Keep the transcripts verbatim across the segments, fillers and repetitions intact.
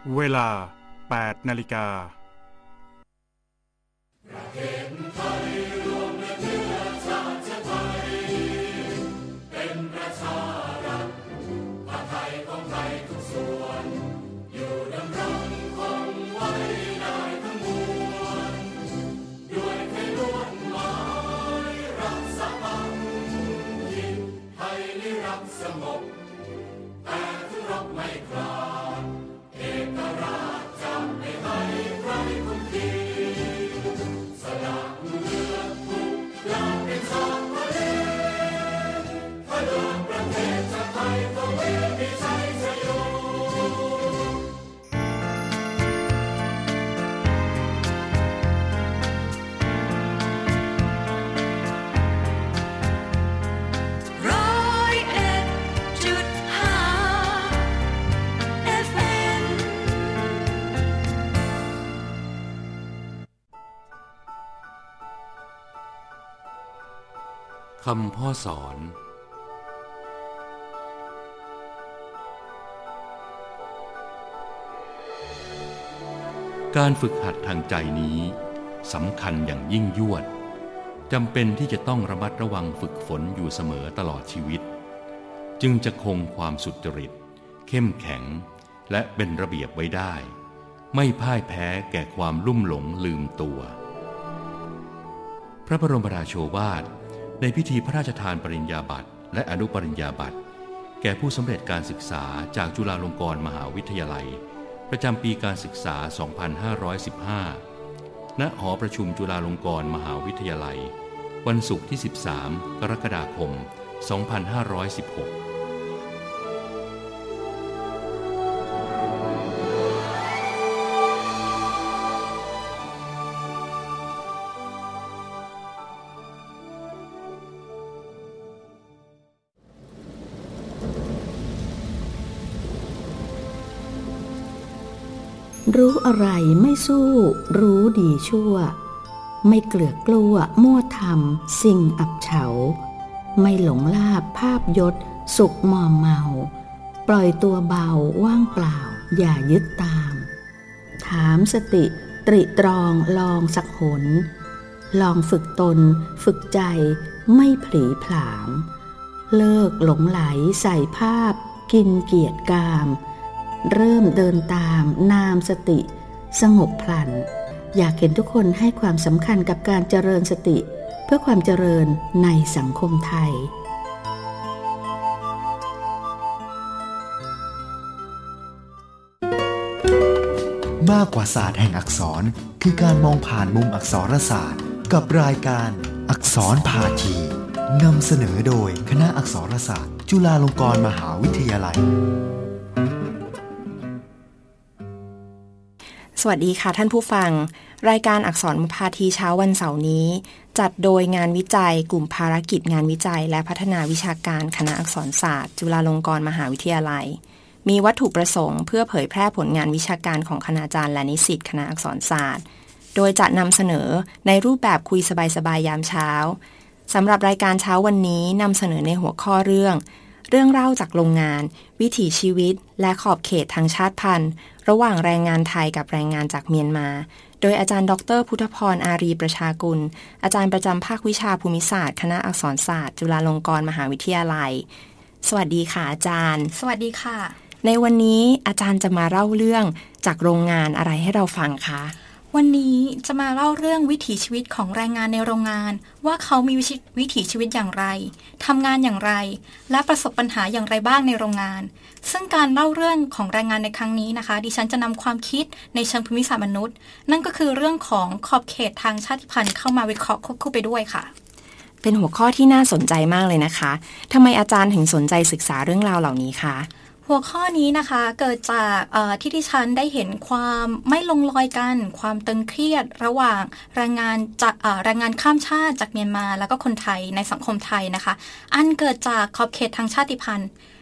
เวลา แปด นาฬิกาคำพ่อสอนการฝึกหัดทางใจนี้สำคัญอย่างยิ่งยวดจำเป็นที่จะต้องระมัดระวังฝึกฝนอยู่เสมอตลอดชีวิตจึงจะคงความสุจริตเข้มแข็งและเป็นระเบียบไว้ได้ไม่พ่ายแพ้แก่ความลุ่มหลงลืมตัวพระบรมราโชวาทในพิธีพระราชทานปริญญาบัตรและอนุปริญญาบัตรแก่ผู้สำเร็จการศึกษาจากจุฬาลงกรณ์มหาวิทยาลัยประจำปีการศึกษา สองพันห้าร้อยสิบห้า ณ หอประชุมจุฬาลงกรณ์มหาวิทยาลัยวันศุกร์ที่ สิบสาม กรกฎาคม สองพันห้าร้อยสิบหกรู้อะไรไม่สู้รู้ดีชั่วไม่เกลือกกลัวมั่วทำสิ่งอับเฉาไม่หลงลาภภาพยศสุขมอมเมาปล่อยตัวเบาว่างเปล่าอย่ายึดตามถามสติตริตรองลองสักหนลองฝึกตนฝึกใจไม่ผลีผลามเลิกหลงไหลใส่ภาพกินเกียรติกามเริ่มเดินตามนามสติสงบพลันอยากเห็นทุกคนให้ความสำคัญกับการเจริญสติเพื่อความเจริญในสังคมไทยมากกว่าศาสตร์แห่งอักษรคือการมองผ่านมุมอักษรศาสตร์กับรายการอักษรพาทีนำเสนอโดยคณะอักษรศาสตร์จุฬาลงกรณ์มหาวิทยาลัยสวัสดีค่ะท่านผู้ฟังรายการอักษรพาทีเช้าวันเสาร์นี้จัดโดยงานวิจัยกลุ่มภารกิจงานวิจัยและพัฒนาวิชาการคณะอักษรศาสตร์จุฬาลงกรณ์มหาวิทยาลัยมีวัตถุประสงค์เพื่อเผยแพร่ผลงานวิชาการของคณาจารย์และนิสิตคณะอักษรศาสตร์โดยจะนำเสนอในรูปแบบคุยสบายๆยามเช้าสำหรับรายการเช้าวันนี้นำเสนอในหัวข้อเรื่องเรื่องเล่าจากโรงงานวิถีชีวิตและขอบเขตทางชาติพันธุ์ระหว่างแรงงานไทยกับแรงงานจากเมียนมาโดยอาจารย์ดรพุทธพรอารีประชากุลอาจารย์ประจำภาควิชาภูมิศาสตร์คณะอักษรศาสตร์จุฬาลงกรณ์มหาวิทยาลัยสวัสดีค่ะอาจารย์สวัสดีค่ะในวันนี้อาจารย์จะมาเล่าเรื่องจากโรงงานอะไรให้เราฟังคะวันนี้จะมาเล่าเรื่องวิถีชีวิตของแรงงานในโรงงานว่าเขามีวิถีชีวิตอย่างไรทำงานอย่างไรและประสบปัญหาอย่างไรบ้างในโรงงานซึ่งการเล่าเรื่องของแรงงานในครั้งนี้นะคะดิฉันจะนำความคิดในเชิงภูมิศาสตร์มนุษย์นั่นก็คือเรื่องของขอบเขตทางชาติพันธุ์เข้ามาวิเคราะห์ควบคู่ไปด้วยค่ะเป็นหัวข้อที่น่าสนใจมากเลยนะคะทำไมอาจารย์ถึงสนใจศึกษาเรื่องราวเหล่านี้คะหัวข้อนี้นะคะเกิดจากที่ดิฉันได้เห็นความไม่ลงรอยกันความตึงเครียดระหว่างแรงงานจากแรงงานข้ามชาติจากเมียนมาแล้วก็คนไทยในสังคมไทยนะคะอันเกิดจากขอบเขตทางชาติพันธุ์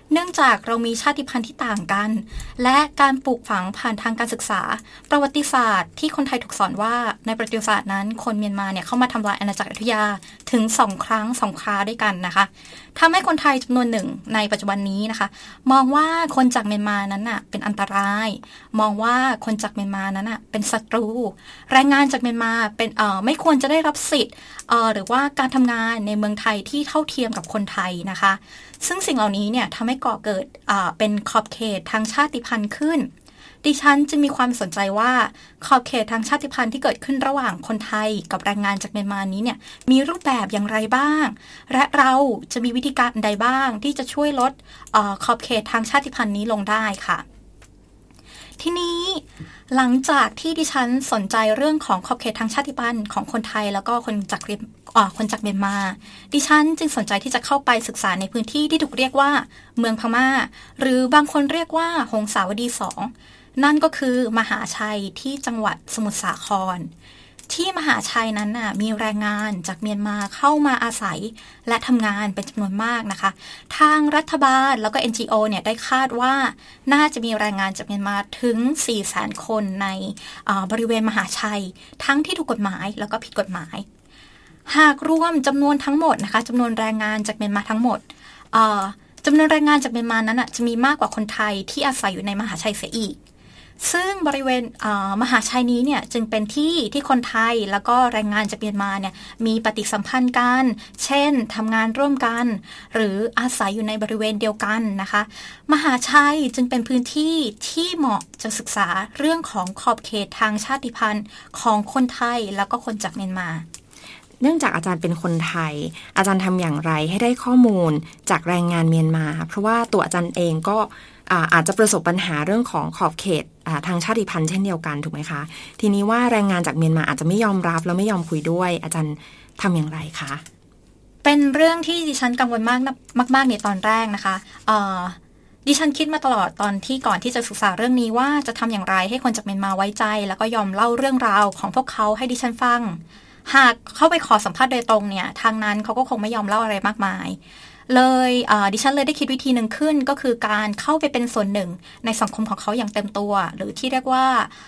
เนื่องจากเรามีชาติพันธุ์ที่ต่างกันและการปลูกฝังผ่านทางการศึกษาประวัติศาสตร์ที่คนไทยถูกสอนว่าในประวัติศาสตร์นั้นคนเมียนมาเนี่ยเข้ามาทำลายอาณาจักรอยุธยาถึงสองครั้งสองคราด้วยกันนะคะทำให้คนไทยจำนวนหนึ่งในปัจจุบันนี้นะคะมองว่าคนจากเมียนมานั้นน่ะเป็นอันตรายมองว่าคนจากเมียนมานั้นน่ะเป็นศัตรูแรงงานจากเมียนมาเป็นเอ่อไม่ควรจะได้รับสิทธิ์เอ่อหรือว่าการทำงานในเมืองไทยที่เท่าเทียมกับคนไทยนะคะซึ่งสิ่งเหล่านี้เนี่ยทำให้ก่อเกิดเอ่อเป็นขอบเขตทางชาติพันธุ์ขึ้นดิฉันจึงมีความสนใจว่าขอบเขตทางชาติพันธุ์ที่เกิดขึ้นระหว่างคนไทยกับแรงงานจากเมียนมานี้เนี่ยมีรูปแบบอย่างไรบ้างและเราจะมีวิธีการใดบ้างที่จะช่วยลดเอ่อขอบเขตทางชาติพันธุ์นี้ลงได้ค่ะทีนี้หลังจากที่ดิฉันสนใจเรื่องของขอบเขตทางชาติพันธุ์ของคนไทยแล้วก็คนจากคนจากเมียนมาดิฉันจึงสนใจที่จะเข้าไปศึกษาในพื้นที่ที่ถูกเรียกว่าเมืองพม่าหรือบางคนเรียกว่าหงสาวดีสองนั่นก็คือมหาชัยที่จังหวัดสมุทรสาครที่มหาชัยนั้นน่ะมีแรงงานจากเมียนมาเข้ามาอาศัยและทำงานเป็นจำนวนมากนะคะทางรัฐบาลแล้วก็ เอ็น จี โอ เนี่ยได้คาดว่าน่าจะมีแรงงานจากเมียนมาถึง สี่แสน คนในบริเวณมหาชัยทั้งที่ถูกกฎหมายแล้วก็ผิดกฎหมายหากรวมจำนวนทั้งหมดนะคะจำนวนแรงงานจากเมียนมาทั้งหมดจำนวนแรงงานจากเมียนมานั้นจะมีมากกว่าคนไทยที่อาศัยอยู่ในมหาชัยเสียอีกซึ่งบริเวณมหาชัยนี้เนี่ยจึงเป็นที่ที่คนไทยแล้วก็แรงงานจากเมียนมาเนี่ยมีปฏิสัมพันธ์กันเช่นทำงานร่วมกันหรืออาศัยอยู่ในบริเวณเดียวกันนะคะมหาชัยจึงเป็นพื้นที่ที่เหมาะจะศึกษาเรื่องของขอบเขตทางชาติพันธุ์ของคนไทยแล้วก็คนจากเมียนมาเนื่องจากอาจารย์เป็นคนไทยอาจารย์ทำอย่างไรให้ได้ข้อมูลจากแรงงานเมียนมาเพราะว่าตัวอาจารย์เองก็อาจจะประสบปัญหาเรื่องของขอบเขตทางชาติพันธุ์เช่นเดียวกันถูกไหมคะทีนี้ว่าแรงงานจากเมียนมาอาจจะไม่ยอมรับแล้วไม่ยอมคุยด้วยอาจารย์ทำอย่างไรคะเป็นเรื่องที่ดิฉันกังวลมากมากๆในตอนแรกนะคะดิฉันคิดมาตลอดตอนที่ก่อนที่จะศึกษาเรื่องนี้ว่าจะทำอย่างไรให้คนจากเมียนมาไว้ใจแล้วก็ยอมเล่าเรื่องราวของพวกเขาให้ดิฉันฟังหากเข้าไปขอสัมภาษณ์โดยตรงเนี่ยทางนั้นเขาก็คงไม่ยอมเล่าอะไรมากมายเลยดิฉันเลยได้คิดวิธีหนึ่งขึ้นก็คือการเข้าไปเป็นส่วนหนึ่งในสังคมของเขาอย่างเต็มตัวหรือที่เรียกว่า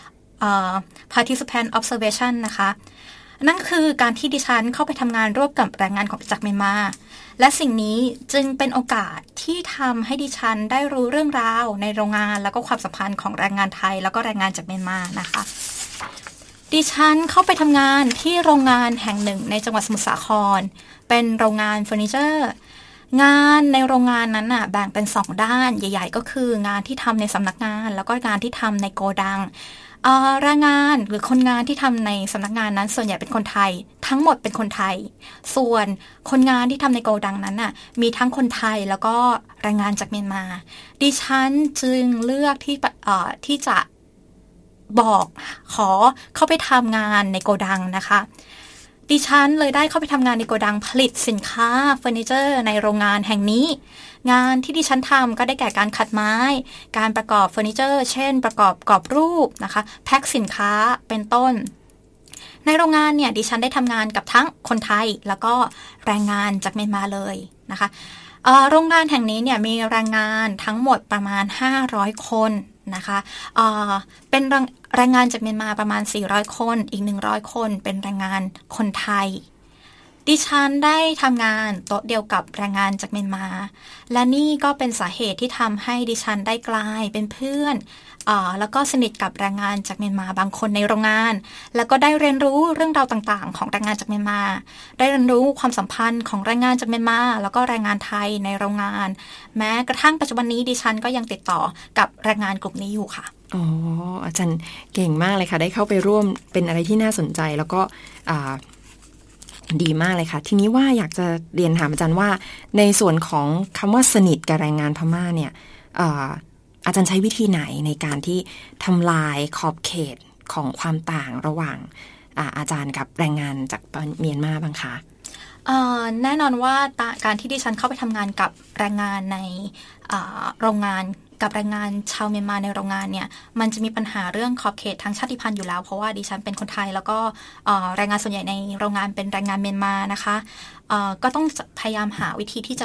uh, participant observation นะคะนั่นคือการที่ดิฉันเข้าไปทำงานร่วมกับแรงงานของจากเมียนมาและสิ่งนี้จึงเป็นโอกาสที่ทำให้ดิฉันได้รู้เรื่องราวในโรงงานแล้วก็ความสัมพันธ์ของแรงงานไทยแล้วก็แรงงานจากเมียนมานะคะดิฉันเข้าไปทำงานที่โรงงานแห่งหนึ่งในจังหวัดสมุทรสาครเป็นโรงงานเฟอร์นิเจอร์งานในโรงงานนั้นน่ะแบ่งเป็นสองด้านใหญ่ๆก็คืองานที่ทำในสำนักงานแล้วก็งานที่ทำในโกดังแรงงานหรือคนงานที่ทำในสำนักงานนั้นส่วนใหญ่เป็นคนไทยทั้งหมดเป็นคนไทยส่วนคนงานที่ทำในโกดังนั้นน่ะมีทั้งคนไทยแล้วก็แรงงานจากเมียนมาดิฉันจึงเลือกที่ที่จะบอกขอเข้าไปทำงานในโกดังนะคะดิฉันเลยได้เข้าไปทำงานในโกดังผลิตสินค้าเฟอร์นิเจอร์ในโรงงานแห่งนี้งานที่ดิฉันทำก็ได้แก่การขัดไม้การประกอบเฟอร์นิเจอร์เช่นประกอบกรอบรูปนะคะแพ็คสินค้าเป็นต้นในโรงงานเนี่ยดิฉันได้ทำงานกับทั้งคนไทยแล้วก็แรงงานจากเมียนมาเลยนะคะโรงงานแห่งนี้เนี่ยมีแรงงานทั้งหมดประมาณห้าร้อยคนนะคะเอ่อเป็นแรงงานจากเมียนมาประมาณสี่ร้อยคนอีกหนึ่งร้อยคนเป็นแรงงานคนไทยดิฉันได้ทำงานโต๊ะเดียวกับแรงงานจากเมียนมาและนี่ก็เป็นสาเหตุที่ทำให้ดิฉันได้กลายเป็นเพื่อนเอ่อแล้วก็สนิทกับแรงงานจากเมียนมาบางคนในโรงงานแล้วก็ได้เรียนรู้เรื่องราวต่างๆของแรงงานจากเมียนมาได้เรียนรู้ความสัมพันธ์ของแรงงานจากเมียนมาแล้วก็แรงงานไทยในโรงงานแม้กระทั่งปัจจุบันนี้ดิฉันก็ยังติดต่อกับแรงงานกลุ่มนี้อยู่ค่ะอ๋ออาจารย์เก่งมากเลยค่ะได้เข้าไปร่วมเป็นอะไรที่น่าสนใจแล้วก็อ่าดีมากเลยค่ะทีนี้ว่าอยากจะเรียนถามอาจารย์ว่าในส่วนของคำว่าสนิทกับแรงงานพม่าเนี่ยอาจารย์ใช้วิธีไหนในการที่ทำลายขอบเขตของความต่างระหว่าง อา, อาจารย์กับแรงงานจากเมียนมาบ้างคะแน่นอนว่าการที่ดิฉันเข้าไปทำงานกับแรงงานในโรงงานกับแรงงานชาวเมียนมาในโรงงานเนี่ยมันจะมีปัญหาเรื่องขอบเขตทางชาติพันธุ์อยู่แล้วเพราะว่าดิฉันเป็นคนไทยแล้วก็แรงงานส่วนใหญ่ในโรงงานเป็นแรงงานเมียนมานะคะก็ต้องพยายามหาวิธีที่จะลด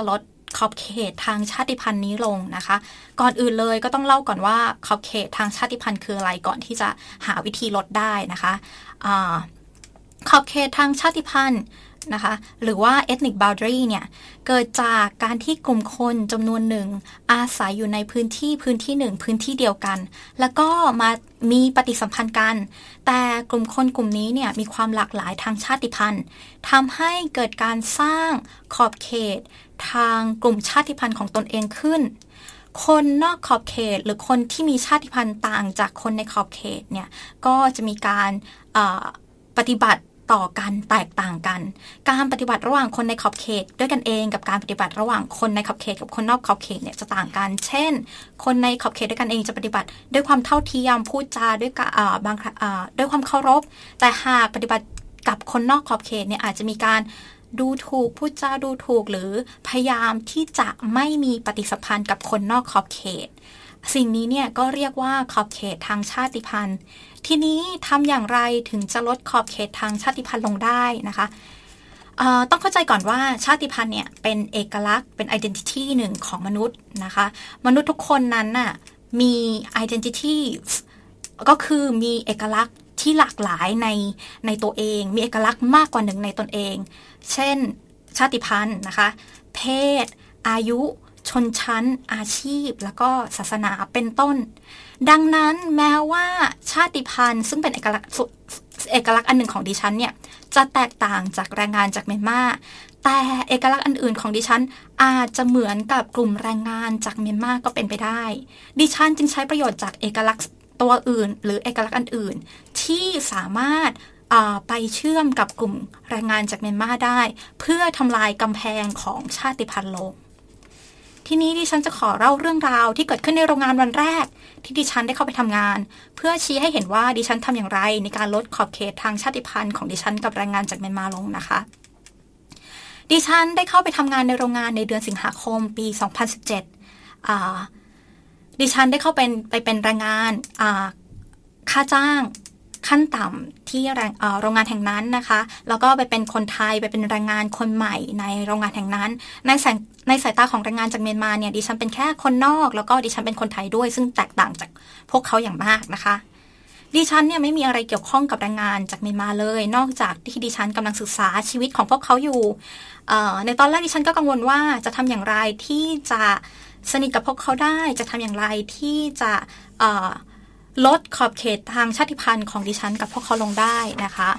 ขอบเขตทางชาติพันธุ์นี้ลงนะคะก่อนอื่นเลยก็ต้องเล่าก่อนว่าขอบเขตทางชาติพันธุ์คืออะไรก่อนที่จะหาวิธีลดได้นะคะอาขอบเขตทางชาติพันธุ์นะคะหรือว่า ethnic boundary เนี่ยเกิดจากการที่กลุ่มคนจำนวนหนึ่งอาศัยอยู่ในพื้นที่พื้นที่หนึ่งพื้นที่เดียวกันแล้วก็มามีปฏิสัมพันธ์กันแต่กลุ่มคนกลุ่มนี้เนี่ยมีความหลากหลายทางชาติพันธุ์ทำให้เกิดการสร้างขอบเขตทางกลุ่มชาติพันธุ์ของตนเองขึ้นคนนอกขอบเขตหรือคนที่มีชาติพันธุ์ต่างจากคนในขอบเขตเนี่ยก็จะมีการปฏิบัติต่อกันแตกต่างกันการปฏิบัติระหว่างคนในขอบเขตด้วยกันเองกับการปฏิบัติระหว่างคนในขอบเขตกับคนนอกขอบเขตเนี่ยจะต่างกันเช่นคนในขอบเขตด้วยกันเองจะปฏิบัติด้วยความเท่าเทียมพูดจาด้วยกับบางด้วยความเคารพแต่หากปฏิบัติกับคนนอกขอบเขตเนี่ยอาจจะมีการดูถูกพูดจาดูถูกหรือพยายามที่จะไม่มีปฏิสัมพันธ์กับคนนอกขอบเขตสิ่งนี้เนี่ยก็เรียกว่าขอบเขตทางชาติพันธุ์ทีนี้ทำอย่างไรถึงจะลดขอบเขตทางชาติพันธุ์ลงได้นะคะต้องเข้าใจก่อนว่าชาติพันธุ์เนี่ยเป็นเอกลักษณ์เป็น identity หนึ่งของมนุษย์นะคะมนุษย์ทุกคนนั้นน่ะมี identity ก็คือมีเอกลักษณ์ที่หลากหลายในในตัวเองมีเอกลักษณ์มากกว่าหนึ่งในตนเองเช่นชาติพันธุ์นะคะเพศอายุชนชั้นอาชีพแล้วก็ศาสนาเป็นต้นดังนั้นแม้ว่าชาติพันธุ์ซึ่งเป็นเอกลักษณ์เอกลักษณ์อันหนึ่งของดิฉันเนี่ยจะแตกต่างจากแรงงานจากเมียนมาแต่เอกลักษณ์อันอื่นของดิฉันอาจจะเหมือนกับกลุ่มแรงงานจากเมียนมาก็เป็นไปได้ดิฉันจึงใช้ประโยชน์จากเอกลักษณ์ตัวอื่นหรือเอกลักษณ์อันอื่นที่สามารถไปเชื่อมกับกลุ่มแรงงานจากเมียนมาได้เพื่อทำลายกำแพงของชาติพันธุ์ลงทีนี้ดิฉันจะขอเล่าเรื่องราวที่เกิดขึ้นในโรงงานวันแรกที่ดิฉันได้เข้าไปทำงานเพื่อชี้ให้เห็นว่าดิฉันทำอย่างไรในการลดขอบเขตทางชาติพันธุ์ของดิฉันกับแรงงานจากเมียนมาลงนะคะดิฉันได้เข้าไปทำงานในโรงงานในเดือนสิงหาคมปีสองพันสิบเจ็ดอ่าดิฉันได้เข้าเป็นไปเป็นแรงงานอ่าค่าจ้างขั้นต่ำที่แรงโรงงานแห่งนั้นนะคะแล้วก็ไปเป็นคนไทยไปเป็นแรงงานคนใหม่ในโรงงานแห่งนั้นในสายในสายตาของแรงงานจากเมียนมาเนี่ยดิฉันเป็นแค่คนนอกแล้วก็ดิฉันเป็นคนไทยด้วยซึ่งแตกต่างจากพวกเขาอย่างมากนะคะดิฉันเนี่ยไม่มีอะไรเกี่ยวข้องกับแรงงานจากเมียนมาเลยนอกจากที่ดิฉันกำลังศึกษาชีวิตของพวกเขาอยู่ในตอนแรกดิฉันก็กังวลว่าจะทำอย่างไรที่จะสนิทกับพวกเขาได้จะทำอย่างไรที่จะลดขอบเขตทางชาติพันธุ์ของดิฉันกับพวกเขาลงได้นะคะ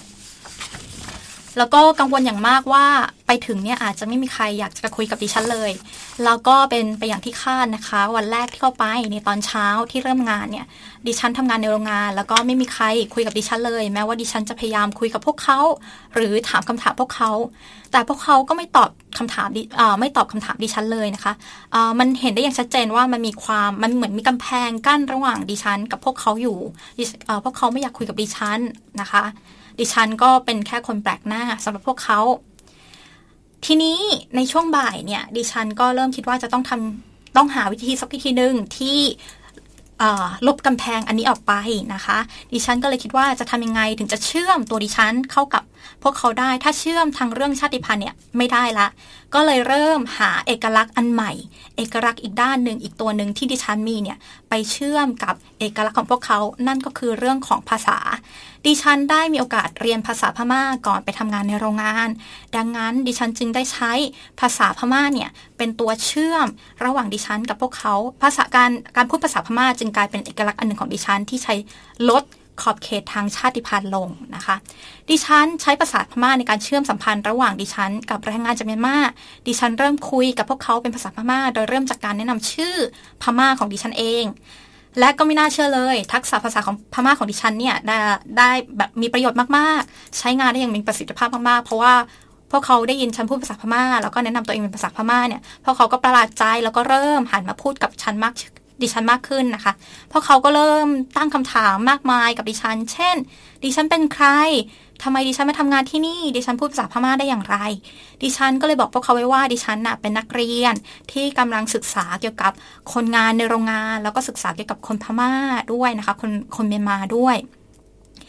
แล้วก็กังวลอย่างมากว่าไปถึงเนี่ยอาจจะไม่มีใครอยากจะคุยกับดิฉันเลยแล้วก็เป็นไปอย่างที่คาดนะคะวันแรกที่เข้าไปในตอนเช้าที่เริ่มงานเนี่ยดิฉันทำงานในโรงงานแล้วก็ไม่มีใครคุยกับดิฉันเลยแม้ว่าดิฉันจะพยายามคุยกับพวกเขาหรือถามคำถามพวกเขาแต่พวกเขาก็ไม่ตอบคำถามไม่ตอบคำถามดิฉันเลยนะคะมันเห็นได้อย่างชัดเจนว่ามันมีความมันเหมือนมีกำแพงกั้นระหว่างดิฉันกับพวกเขาอยู่พวกเขาไม่อยากคุยกับดิฉันนะคะดิฉันก็เป็นแค่คนแปลกหน้าสำหรับพวกเขาทีนี้ในช่วงบ่ายเนี่ยดิฉันก็เริ่มคิดว่าจะต้องทำต้องหาวิธีสักวิธีหนึ่งที่ลบกำแพงอันนี้ออกไปนะคะดิฉันก็เลยคิดว่าจะทำยังไงถึงจะเชื่อมตัวดิฉันเข้ากับพวกเขาได้ถ้าเชื่อมทางเรื่องชาติพันธุ์เนี่ยไม่ได้ละก็เลยเริ่มหาเอกลักษณ์อันใหม่เอกลักษณ์อีกด้านหนึ่งอีกตัวหนึ่งที่ดิฉันมีเนี่ยไปเชื่อมกับเอกลักษณ์ของพวกเขานั่นก็คือเรื่องของภาษาดิฉันได้มีโอกาสเรียนภาษาพม่าก่อนไปทำงานในโรงงานดังนั้นดิฉันจึงได้ใช้ภาษาพม่าเนี่ยเป็นตัวเชื่อมระหว่างดิฉันกับพวกเขาภาษาการการพูดภาษาพม่าจึงกลายเป็นเอกลักษณ์อันหนึ่งของดิฉันที่ใช้ลดขอบเขตทางชาติพันธุ์ลงนะคะดิฉันใช้ภาษาพม่าในการเชื่อมสัมพันธ์ระหว่างดิฉันกับแรงงานจากเมียนมาดิฉันเริ่มคุยกับพวกเขาเป็นภาษาพม่าโดยเริ่มจากการแนะนำชื่อพม่าของดิฉันเองและก็ไม่น่าเชื่อเลยทักษะภาษาของพม่าของดิฉันเนี่ยได้ได้แบบมีประโยชน์มากๆใช้งานได้อย่างมีประสิทธิภาพมากๆเพราะว่าพวกเขาได้ยินฉันพูดภาษาพม่าแล้วก็แนะนำตัวเองเป็นภาษาพม่าเนี่ยพวกเขาก็ประหลาดใจแล้วก็เริ่มหันมาพูดกับฉันมากดิฉันมากขึ้นนะคะเพราะเขาก็เริ่มตั้งคำถามมากมายกับดิฉันเช่นดิฉันเป็นใครทำไมดิฉันมาทำงานที่นี่ดิฉันพูดภาษาพม่าได้อย่างไรดิฉันก็เลยบอกพวกเขาไว้ว่าดิฉันน่ะเป็นนักเรียนที่กำลังศึกษาเกี่ยวกับคนงานในโรงงานแล้วก็ศึกษาเกี่ยวกับคนพม่าด้วยนะคะคนคนเมียนมาด้วย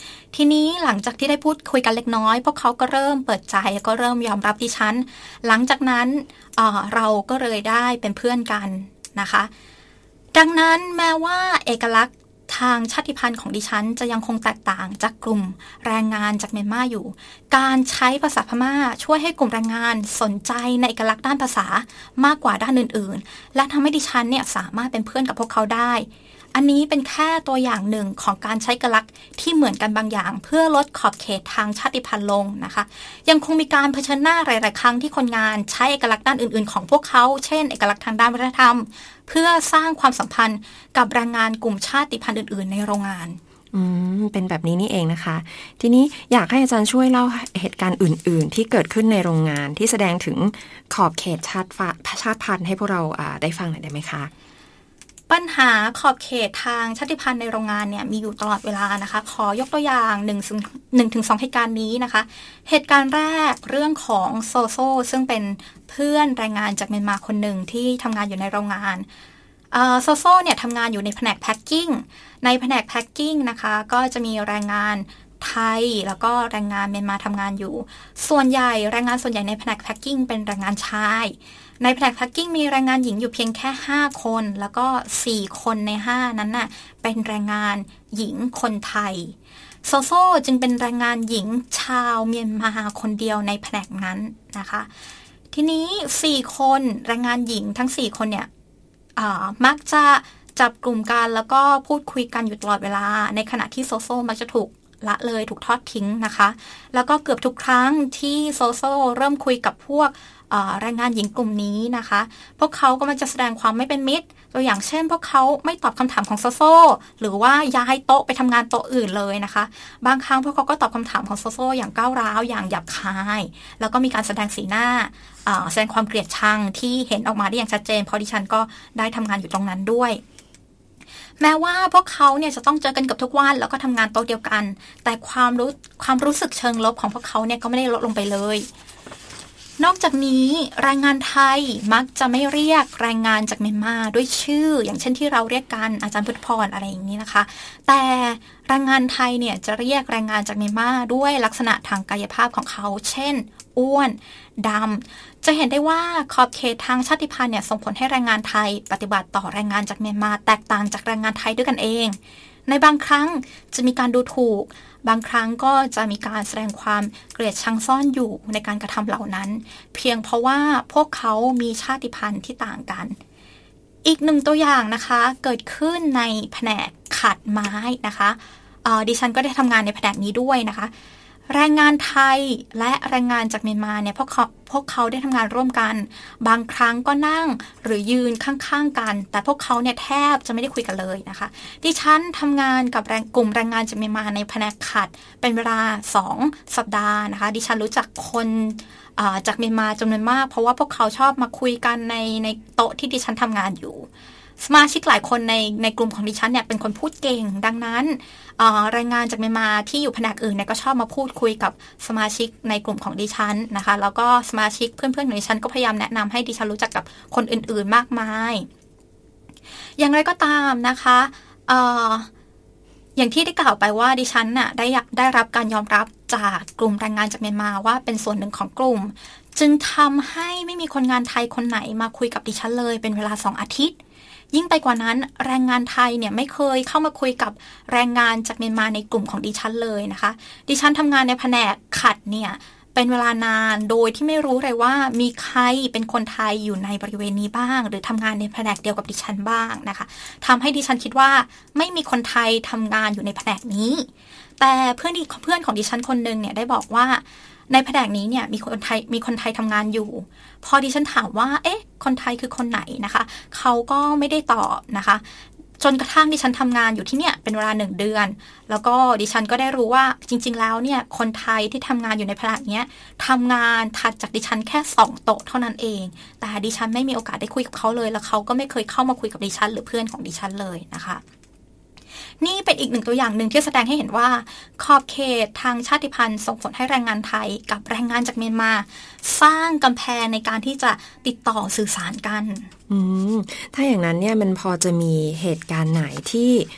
ทีนี้หลังจากที่ได้พูดคุยกันเล็กน้อยพวกเขาก็เริ่มเปิดใจก็เริ่มยอมรับดิฉันหลังจากนั้น เอ่อ เราก็เลยได้เป็นเพื่อนกันนะคะดังนั้นแม้ว่าเอกลักษณ์ทางชาติพันธุ์ของดิฉันจะยังคงแตกต่างจากกลุ่มแรงงานจากเมียนมาอยู่การใช้ภาษาพม่าช่วยให้กลุ่มแรงงานสนใจในเอกลักษณ์ด้านภาษามากกว่าด้านอื่นๆและทำให้ดิฉันเนี่ยสามารถเป็นเพื่อนกับพวกเขาได้อันนี้เป็นแค่ตัวอย่างหนึ่งของการใช้เอกลักษณ์ที่เหมือนกันบางอย่างเพื่อลดขอบเขตทางชาติพันธุ์ลงนะคะยังคงมีการเผชิญหน้าหลายๆครั้งที่คนงานใช้เอกลักษณ์ด้านอื่นๆของพวกเขาเช่นเอกลักษณ์ทางด้านวัฒนธรรมเพื่อสร้างความสัมพันธ์กับแรงงานกลุ่มชาติพันธุ์อื่นๆในโรงงานอืมเป็นแบบนี้นี่เองนะคะทีนี้อยากให้อาจารย์ช่วยเล่าเหตุการณ์อื่นๆที่เกิดขึ้นในโรงงานที่แสดงถึงขอบเขตชาติชาติพันธุ์ให้พวกเราได้ฟังหน่อยได้ไหมคะปัญหาขอบเขตทางชาติพันธุ์ในโรงงานเนี่ยมีอยู่ตลอดเวลานะคะขอยกตัวอย่างหนึ่งถึงสองเหตุการณ์นี้นะคะเหตุการณ์แรกเรื่องของโซโซซึ่งเป็นเพื่อนแรงงานจากเมียนมาคนหนึ่งที่ทำงานอยู่ในโรงงานโซโซเนี่ยทำงานอยู่ในแผนกแพ็คกิ้งในแผนกแพ็คกิ้งนะคะก็จะมีแรงงานไทยแล้วก็แรงงานเมียนมาทำงานอยู่ส่วนใหญ่แรงงานส่วนใหญ่ในแผนกแพ็คกิ้งเป็นแรงงานชายในแผนกแพ็คกิ้งมีแรงงานหญิงอยู่เพียงแค่ห้าคนแล้วก็สี่คนในห้านั้นน่ะเป็นแรงงานหญิงคนไทยโซโซจึงเป็นแรงงานหญิงชาวเมียนมาคนเดียวในแผนกนั้นนะคะทีนี้สี่คนแรงงานหญิงทั้งสี่คนเนี่ยมักจะจับกลุ่มกันแล้วก็พูดคุยกันอยู่ตลอดเวลาในขณะที่โซโซมักจะถูกละเลยถูกทอดทิ้งนะคะแล้วก็เกือบทุกครั้งที่โซโซเริ่มคุยกับพวกแรงงานหญิงกลุ่มนี้นะคะพวกเขาก็มันจะแสดงความไม่เป็นมิตรตัวอย่างเช่นพวกเขาไม่ตอบคำถามของโซโซหรือว่าย้ายโต๊ะไปทำงานโต๊ะอื่นเลยนะคะบางครั้งพวกเขาก็ตอบคำถามของโซโซอย่างก้าวร้าวอย่างหยาบคายแล้วก็มีการแสดงสีหน้าแสดงความเกลียดชังที่เห็นออกมาได้อย่างชัดเจนเพราะดิฉันก็ได้ทำงานอยู่ตรงนั้นด้วยแม้ว่าพวกเขาเนี่ยจะต้องเจอกันกับทุกวันแล้วก็ทำงานโต๊ะเดียวกันแต่ความรู้ความรู้สึกเชิงลบของพวกเขาเนี่ยก็ไม่ได้ลดลงไปเลยนอกจากนี้แรงงานไทยมักจะไม่เรียกแรงงานจากเมียนมาด้วยชื่ออย่างเช่นที่เราเรียกกันอาจารย์พุทธพรอะไรอย่างนี้นะคะแต่แรงงานไทยเนี่ยจะเรียกแรงงานจากเมียนมาด้วยลักษณะทางกายภาพของเขาเช่นอ้วนดำจะเห็นได้ว่าขอบเขตทางชาติพันธุ์เนี่ยส่งผลให้แรงงานไทยปฏิบัติต่อแรงงานจากเมียนมาแตกต่างจากแรงงานไทยด้วยกันเองในบางครั้งจะมีการดูถูกบางครั้งก็จะมีการแสดงความเกลียดชังซ่อนอยู่ในการกระทำเหล่านั้นเพียงเพราะว่าพวกเขามีชาติพันธุ์ที่ต่างกันอีกหนึ่งตัวอย่างนะคะเกิดขึ้นในแผนกขัดไม้นะคะดิฉันก็ได้ทำงานในแผนกนี้ด้วยนะคะแรงงานไทยและแรงงานจากเมียนมาเนี่ยพวกเขาพวกเขาได้ทำงานร่วมกันบางครั้งก็นั่งหรือยืนข้างๆกันแต่พวกเขาเนี่ยแทบจะไม่ได้คุยกันเลยนะคะดิฉันทำงานกับแรงกลุ่มแรงงานจากเมียนมาในแผนกขัดเป็นเวลาสองสัปดาห์นะคะดิฉันรู้จักคนจากเมียนมาจำนวนมากเพราะว่าพวกเขาชอบมาคุยกันในในโต๊ะที่ดิฉันทำงานอยู่สมาชิกหลายคนในในกลุ่มของดิฉันเนี่ยเป็นคนพูดเก่งดังนั้นแรงงานจากเมียนมาที่อยู่แผนกอื่นเนี่ยก็ชอบมาพูดคุยกับสมาชิกในกลุ่มของดิฉันนะคะแล้วก็สมาชิกเพื่อนๆของดิฉันก็พยายามแนะนำให้ดิฉันรู้จักกับคนอื่นๆมากมายอย่างไรก็ตามนะคะเอ่ออย่างที่ได้กล่าวไปว่าดิฉันน่ะได้ได้รับการยอมรับจากกลุ่มแรงงานจากเมียนมาว่าเป็นส่วนหนึ่งของกลุ่มจึงทำให้ไม่มีคนงานไทยคนไหนมาคุยกับดิฉันเลยเป็นเวลาสองอาทิตย์ยิ่งไปกว่านั้นแรงงานไทยเนี่ยไม่เคยเข้ามาคุยกับแรงงานจากเมียนมาในกลุ่มของดิฉันเลยนะคะดิฉันทำงานในแผนกขัดเนี่ยเป็นเวลานานโดยที่ไม่รู้เลยว่ามีใครเป็นคนไทยอยู่ในบริเวณนี้บ้างหรือทำงานในแผนกเดียวกับดิฉันบ้างนะคะทำให้ดิฉันคิดว่าไม่มีคนไทยทำงานอยู่ในแผนกนี้แต่เพื่อนเพื่อนของดิฉันคนนึงเนี่ยได้บอกว่าในแผนกนี้เนี่ยมีคนไทยมีคนไทยทำงานอยู่พอดิฉันถามว่าเอ๊ะคนไทยคือคนไหนนะคะเขาก็ไม่ได้ตอบนะคะจนกระทั่งดิฉันทำงานอยู่ที่เนี่ยเป็นเวลาหนึ่งเดือนแล้วก็ดิฉันก็ได้รู้ว่าจริงๆแล้วเนี่ยคนไทยที่ทำงานอยู่ในแผนกนี้ทำงานถัดจากดิฉันแค่สองโต๊ะเท่านั้นเองแต่ดิฉันไม่มีโอกาสได้คุยกับเขาเลยแล้วเขาก็ไม่เคยเข้ามาคุยกับดิฉันหรือเพื่อนของดิฉันเลยนะคะนี่เป็นอีกหนึ่งตัวอย่างหนึ่งที่แสดงให้เห็นว่าขอบเขตทางชาติพันธุ์ส่งผลให้แรงงานไทยกับแรงงานจากเมียนมาสร้างกำแพงในการที่จะติดต่อสื่อสารกันอืมถ้าอย่างนั้นเนี่ยมันพอจะมีเหตุการณ์ไหนที่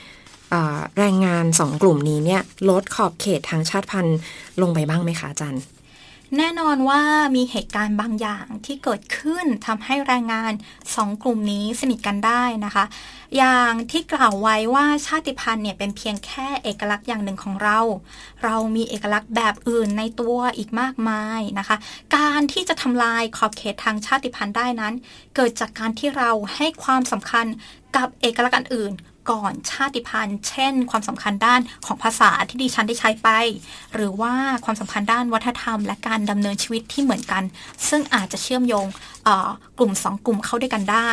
แรงงานสองกลุ่มนี้เนี่ยลดขอบเขตทางชาติพันธุ์ลงไปบ้างไหมคะอาจารย์แน่นอนว่ามีเหตุการณ์บางอย่างที่เกิดขึ้นทำให้แรงงานสองกลุ่มนี้สนิทกันได้นะคะอย่างที่กล่าวไว้ว่าชาติพันธุ์เนี่ยเป็นเพียงแค่เอกลักษณ์อย่างหนึ่งของเราเรามีเอกลักษณ์แบบอื่นในตัวอีกมากมายนะคะการที่จะทำลายขอบเขตทางชาติพันธุ์ได้นั้นเกิดจากการที่เราให้ความสำคัญกับเอกลักษณ์อื่นก่อนชาติพันธุ์เช่นความสำคัญด้านของภาษาที่ดิฉันได้ใช้ไปหรือว่าความสำคัญด้านวัฒนธรรมและการดำเนินชีวิตที่เหมือนกันซึ่งอาจจะเชื่อมโยงกลุ่มสองกลุ่มเข้าด้วยกันได้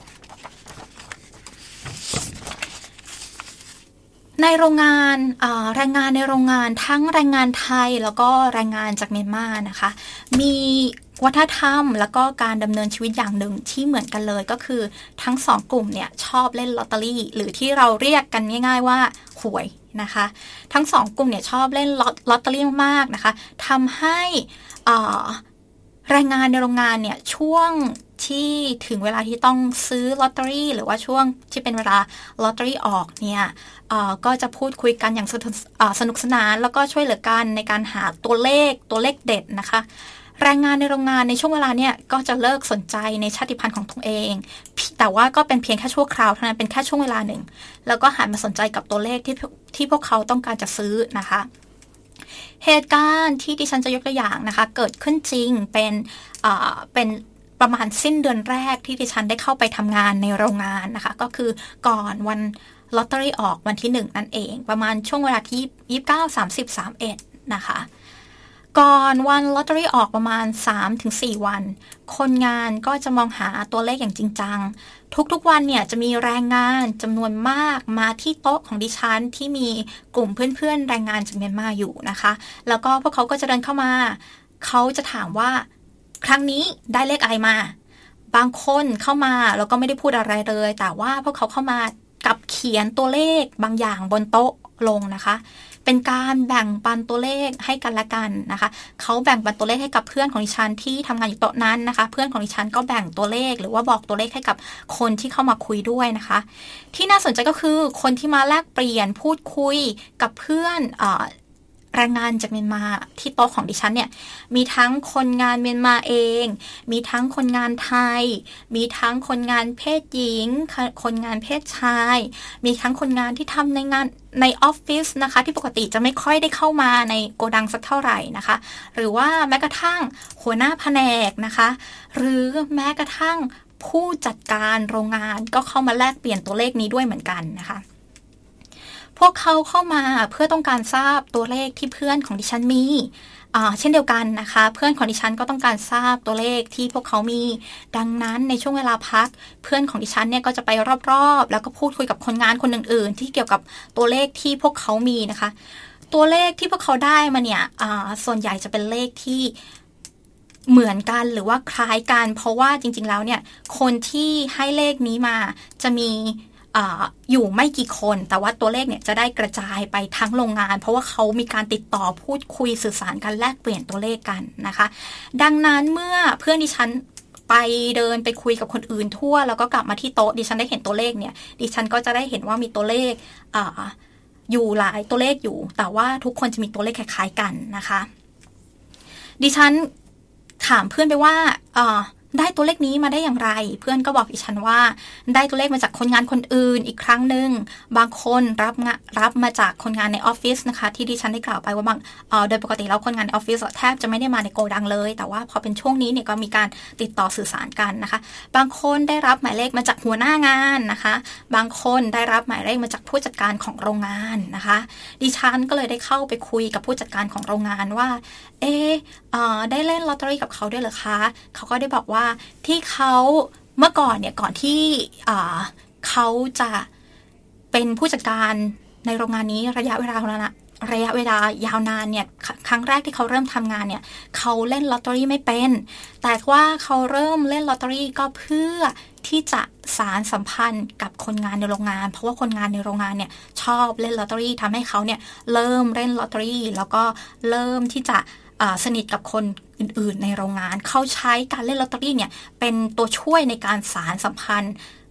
ในโรงงานแรงงานในโรงงานทั้งแรงงานไทยแล้วก็แรงงานจากเมียนมานะคะมีวัฒนธรรมแล้วก็การดำเนินชีวิตอย่างหนึ่งที่เหมือนกันเลยก็คือทั้งสองกลุ่มเนี่ยชอบเล่นลอตเตอรี่หรือที่เราเรียกกันง่ายๆว่าหวยนะคะทั้งสองกลุ่มเนี่ยชอบเล่นลอตเตอรี่มากๆนะคะทำให้แรงงานในโรงงานเนี่ยช่วงที่ถึงเวลาที่ต้องซื้อลอตเตอรี่หรือว่าช่วงที่เป็นเวลาลอตเตอรี่ออกเนี่ยก็จะพูดคุยกันอย่างสนุกสนานแล้วก็ช่วยเหลือกันในการหาตัวเลขตัวเลขเด็ดนะคะแรงงานในโรงงานในช่วงเวลาเนี่ยก็จะเลิกสนใจในชาติพันธุ์ของตัวเองแต่ว่าก็เป็นเพียงแค่ชั่วคราวเท่านั้นเป็นแค่ช่วงเวลาหนึ่งแล้วก็หันมาสนใจกับตัวเลขที่ที่พวกเขาต้องการจะซื้อนะคะเหตุการณ์ที่ดิฉันจะยกตัวอย่างนะคะเกิดขึ้นจริงเป็นเป็นประมาณสิ้นเดือนแรกที่ดิฉันได้เข้าไปทำงานในโรงงานนะคะก็คือก่อนวันลอตเตอรี่ออกวันที่หนึ่งนั่นเองประมาณช่วงเวลาที่ยี่สิบเก้า สามสิบ สามสิบเอ็ดนะคะก่อนวันลอตเตอรี่ออกประมาณ สามถึงสี่ วันคนงานก็จะมองหาตัวเลขอย่างจริงจังทุกๆวันเนี่ยจะมีแรงงานจำนวนมากมาที่โต๊ะของดิฉันที่มีกลุ่มเพื่อนๆแรงงานจากเมียนมาอยู่นะคะแล้วก็พวกเขาก็จะเดินเข้ามาเขาจะถามว่าครั้งนี้ได้เลขอะไรมาบางคนเข้ามาแล้วก็ไม่ได้พูดอะไรเลยแต่ว่าพวกเขาเข้ามากับเขียนตัวเลขบางอย่างบนโต๊ะลงนะคะเป็นการแบ่งปันตัวเลขให้กันและกันนะคะเขาแบ่งปันตัวเลขให้กับเพื่อนของดิฉันที่ทำงานอยู่โต๊ะนั้นนะคะเพื่อนของดิฉันก็แบ่งตัวเลขหรือว่าบอกตัวเลขให้กับคนที่เข้ามาคุยด้วยนะคะที่น่าสนใจก็คือคนที่มาแลกเปลี่ยนพูดคุยกับเพื่อนเอ่อแรงงานจากเมียนมาที่โต๊ะของดิฉันเนี่ยมีทั้งคนงานเมียนมาเองมีทั้งคนงานไทยมีทั้งคนงานเพศหญิงคนงานเพศชายมีทั้งคนงานที่ทำในงานในออฟฟิศนะคะที่ปกติจะไม่ค่อยได้เข้ามาในโกดังสักเท่าไหร่นะคะหรือว่าแม้กระทั่งหัวหน้าแผนกนะคะหรือแม้กระทั่งผู้จัดการโรงงานก็เข้ามาแลกเปลี่ยนตัวเลขนี้ด้วยเหมือนกันนะคะพวกเขาเข้ามาเพื่อต้องการทราบตัวเลขที่เพื่อนของดิฉันมีเช่นเดียวกันนะคะเพื่อนของดิฉันก็ต้องการทราบตัวเลขที่พวกเขามีดังนั้นในช่วงเวลาพักเพื่อนของดิฉันเนี่ยก็จะไปรอบๆแล้วก็พูดคุยกับคนงานคนอื่นๆที่เกี่ยวกับตัวเลขที่พวกเขามีนะคะตัวเลขที่พวกเขาได้มาเนี่ยส่วนใหญ่จะเป็นเลขที่เหมือนกันหรือว่าคล้ายกันเพราะว่าจริงๆแล้วเนี่ยคนที่ให้เลขนี้มาจะมีอยู่ไม่กี่คนแต่ว่าตัวเลขเนี่ยจะได้กระจายไปทั้งโรงงานเพราะว่าเขามีการติดต่อพูดคุยสื่อสารกันแลกเปลี่ยนตัวเลขกันนะคะดังนั้นเมื่อเพื่อนดิฉันไปเดินไปคุยกับคนอื่นทั่วแล้วก็กลับมาที่โต๊ะดิฉันได้เห็นตัวเลขเนี่ยดิฉันก็จะได้เห็นว่ามีตัวเลข อ, อยู่หลายตัวเลขอยู่แต่ว่าทุกคนจะมีตัวเลขคล้ายๆกันนะคะดิฉันถามเพื่อนไปว่าได้ตัวเลขนี้มาได้อย่างไรเพื่อนก็บอกดิฉันว่าได้ตัวเลขมาจากคนงานคนอื่นอีกครั้งหนึ่งบางคนรับรับมาจากคนงานในออฟฟิศนะคะที่ดิฉันได้กล่าวไปว่าบางเอ่อโดยปกติแล้วคนงานในออฟฟิศแทบจะไม่ได้มาในโกดังเลยแต่ว่าพอเป็นช่วงนี้เนี่ยก็มีการติดต่อสื่อสารกันนะคะบางคนได้รับหมายเลขมาจากหัวหน้างานนะคะบางคนได้รับหมายเลขมาจากผู้จัดการของโรงงานนะคะดิฉันก็เลยได้เข้าไปคุยกับผู้จัดการของโรงงานว่าเอ๊ะเอ่อได้เล่นลอตเตอรี่กับเขาด้วยเหรอคะเขาก็ได้บอกว่าที่เขาเมื่อก่อนเนี่ยก่อนที่เขาจะเป็นผู้จัดการในโรงงานนี้ระยะเวลาแล้วนะระยะเวลายาวนานเนี่ยครั้งแรกที่เขาเริ่มทำงานเนี่ยเขาเล่นลอตเตอรี่ไม่เป็นแต่ว่าเขาเริ่มเล่นลอตเตอรี่ก็เพื่อที่จะสานสัมพันธ์กับคนงานในโรงงานเพราะว่าคนงานในโรงงานเนี่ยชอบเล่นลอตเตอรี่ทำให้เขาเนี่ยเริ่มเล่นลอตเตอรี่แล้วก็เริ่มที่จะสนิทกับคนอื่นๆในโรงงานเขาใช้การเล่นลอตเตอรี่เนี่ยเป็นตัวช่วยในการสานสัมพันธ์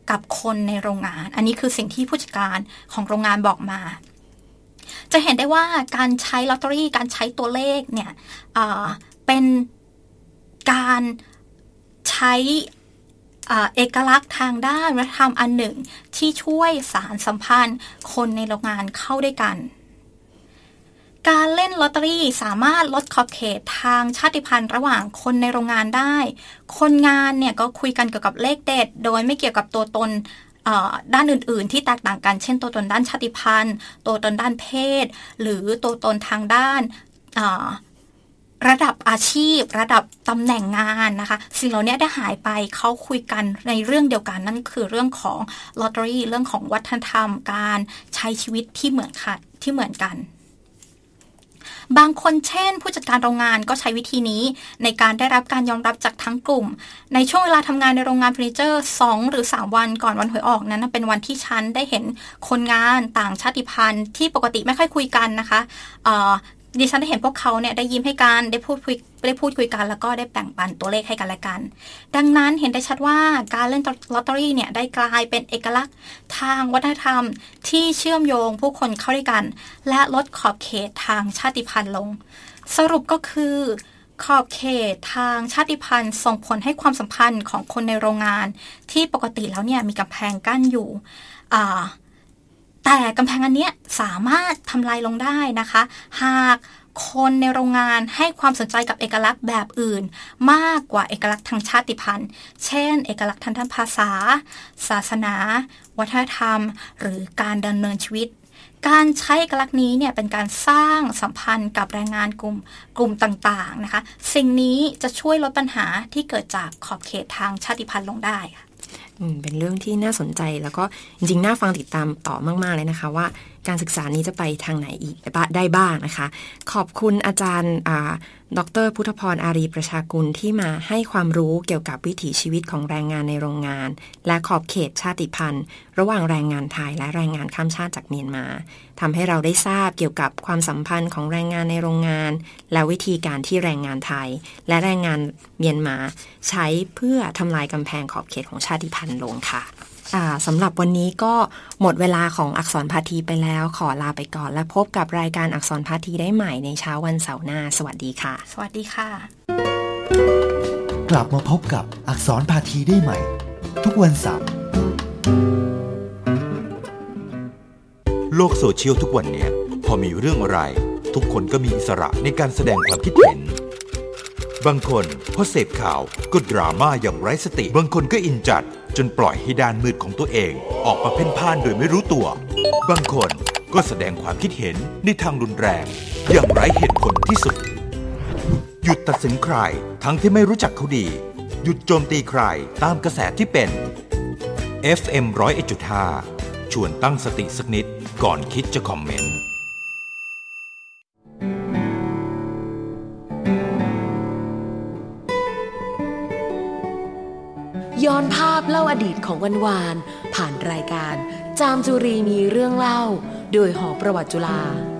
กับคนในโรงงานอันนี้คือสิ่งที่ผู้จัดการของโรงงานบอกมาจะเห็นได้ว่าการใช้ลอตเตอรี่การใช้ตัวเลขเนี่ยเอ่อเป็นการใช้เอกลักษณ์ทางด้านวัฒนธรรมอันหนึ่งที่ช่วยสานสัมพันธ์คนในโรงงานเข้าด้วยกันการเล่นลอตเตอรี่สามารถลดขอบเขตทางชาติพันธุ์ระหว่างคนในโรงงานได้คนงานเนี่ยก็คุยกันเกี่ยวกับเลขเด็ดโดยไม่เกี่ยวกับตัวตนด้านอื่นๆที่แตกต่างกันเช่นตัวตนด้านชาติพันธุ์ตัวตนด้านเพศหรือตัวตนทางด้านระดับอาชีพระดับตำแหน่งงานนะคะสิ่งเหล่านี้ได้หายไปเขาคุยกันในเรื่องเดียวกันนั่นคือเรื่องของลอตเตอรี่เรื่องของวัฒนธรรมการใช้ชีวิตที่เหมือนกันที่เหมือนกันบางคนเช่นผู้จัดการโรงงานก็ใช้วิธีนี้ในการได้รับการยอมรับจากทั้งกลุ่มในช่วงเวลาทำงานในโรงงานเฟอร์นิเจอร์สองหรือสามวันก่อนวันหวยออกนั้นเป็นวันที่ฉันได้เห็นคนงานต่างชาติพันธุ์ที่ปกติไม่ค่อยคุยกันนะคะเอ่อดิฉันได้เห็นพวกเขาเนี่ยได้ยิ้มให้กันได้พูดคุยได้พูดคุยกันแล้วก็ได้แบ่งปันตัวเลขให้กันและกันดังนั้นเห็นได้ชัดว่าการเล่นลอตเตอรี่เนี่ยได้กลายเป็นเอกลักษณ์ทางวัฒนธรรมที่เชื่อมโยงผู้คนเข้าด้วยกันและลดขอบเขตทางชาติพันธุ์ลงสรุปก็คือขอบเขตทางชาติพันธุ์ส่งผลให้ความสัมพันธ์ของคนในโรงงานที่ปกติแล้วเนี่ยมีกำแพงกั้นอยู่อ่าแต่กำแพงอันนี้สามารถทำลายลงได้นะคะหากคนในโรงงานให้ความสนใจกับเอกลักษณ์แบบอื่นมากกว่าเอกลักษณ์ทางชาติพันธุ์เช่นเอกลักษณ์ทางด้านภาษาศาสนาวัฒนธรรมหรือการดำเนินชีวิตการใช้เอกลักษณ์นี้เนี่ยเป็นการสร้างสัมพันธ์กับแรงงานกลุ่มกลุ่มต่างๆนะคะสิ่งนี้จะช่วยลดปัญหาที่เกิดจากขอบเขตทางชาติพันธุ์ลงได้ค่ะเป็นเรื่องที่น่าสนใจแล้วก็จริงๆน่าฟังติดตามต่อมากๆเลยนะคะว่าการศึกษานี้จะไปทางไหนอีกได้บ้างนะคะขอบคุณอาจารย์ดร.พุทธพรอารีประชากุลที่มาให้ความรู้เกี่ยวกับวิถีชีวิตของแรงงานในโรงงานและขอบเขตชาติพันธุ์ระหว่างแรงงานไทยและแรงงานข้ามชาติจากเมียนมาทำให้เราได้ทราบเกี่ยวกับความสัมพันธ์ของแรงงานในโรงงานและวิธีการที่แรงงานไทยและแรงงานเมียนมาใช้เพื่อทำลายกำแพงขอบเขตของชาติพันธุ์ลงค่ะสำหรับวันนี้ก็หมดเวลาของอักษรพาทีไปแล้วขอลาไปก่อนและพบกับรายการอักษรพาทีได้ใหม่ในเช้าวันเสาร์หน้าสวัสดีค่ะสวัสดีค่ะกลับมาพบกับอักษรพาทีได้ใหม่ทุกวันเสาร์โลกโซเชียลทุกวันนี้พอมีเรื่องอะไรทุกคนก็มีอิสระในการแสดงความคิดเห็นบางคนพอเสพข่าวก็ดราม่าอย่างไร้สติบางคนก็อินจัดจนปล่อยให้ด้านมืดของตัวเองออกมาเพ่นพ่านโดยไม่รู้ตัวบางคนก็แสดงความคิดเห็นในทางรุนแรงอย่างไร้เหตุผลที่สุดหยุดตัดสินใครทั้งที่ไม่รู้จักเขาดีหยุดโจมตีใครตามกระแสที่เป็น เอฟ เอ็ม หนึ่งศูนย์เอ็ดจุดห้า ชวนตั้งสติสักนิดก่อนคิดจะคอมเมนต์ย้อนภาพเล่าอดีตของวันวานผ่านรายการจามจุรีมีเรื่องเล่าโดยหอประวัติจุฬา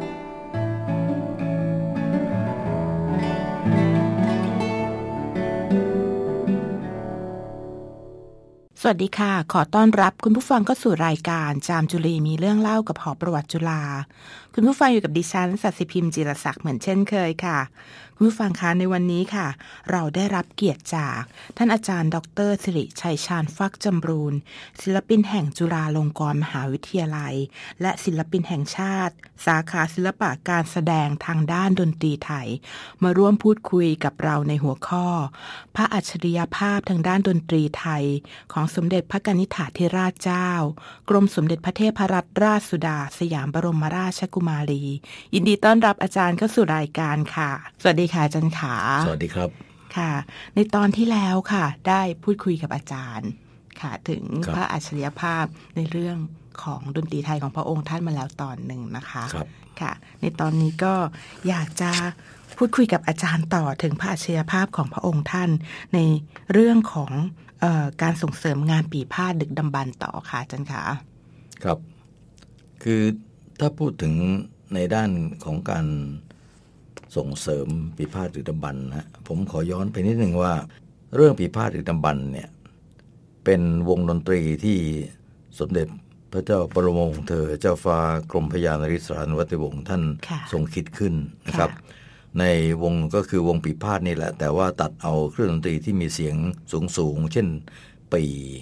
สวัสดีค่ะขอต้อนรับคุณผู้ฟังเข้าสู่รายการจามจุรีมีเรื่องเล่ากับหอประวัติจุฬาคุณผู้ฟังอยู่กับดิฉันศศิพิมพ์จิรศักดิ์เหมือนเช่นเคยค่ะคุณผู้ฟังคะในวันนี้ค่ะเราได้รับเกียรติจากท่านอาจารย์ดร.สิริชัยชาญฟักจำรูนศิลปินแห่งจุฬาลงกรณ์มหาวิทยาลัยและศิลปินแห่งชาติสาขาศิลปะการแสดงทางด้านดนตรีไทยมาร่วมพูดคุยกับเราในหัวข้อพระอัจฉริยภาพทางด้านดนตรีไทยของสมเด็จพระกนิษฐาธิราชเจ้ากรมสมเด็จพระเทพรัตนราชสุดาสยามบรมราชกุมารียินดีต้อนรับอาจารย์เข้าสู่รายการค่ะสวัสดีค่ะอาจารย์ขาสวัสดีครับค่ะในตอนที่แล้วค่ะได้พูดคุยกับอาจารย์ค่ะถึงพระอัจฉริยภาพในเรื่องของดนตรีไทยของพระองค์ท่านมาแล้วตอนหนึ่งนะคะครับค่ะในตอนนี้ก็อยากจะพูดคุยกับอาจารย์ต่อถึงพระอัจฉริยภาพของพระองค์ท่านในเรื่องของเอ่อการส่งเสริมงานปีพาทย์ดึกดำบรรพ์ต่อค่ะอาจารย์คะครับคือถ้าพูดถึงในด้านของการส่งเสริมปีพาทย์ดึกดำบรรพ์นะผมขอย้อนไปนิดนึงว่าเรื่องปีพาทย์ดึกดำบรรพ์เนี่ยเป็นวงดนตรีที่สมเด็จพระเจ้าปรโมงค์เธอเจ้าฟ้ากรมพระยานริศรานุวัติวงศ์ท่านทรงคิดขึ้นนะครับในวงก็คือวงปีพาทย์นี่แหละแต่ว่าตัดเอาเครื่องดนตรีที่มีเสียงสูงๆเช่นปี่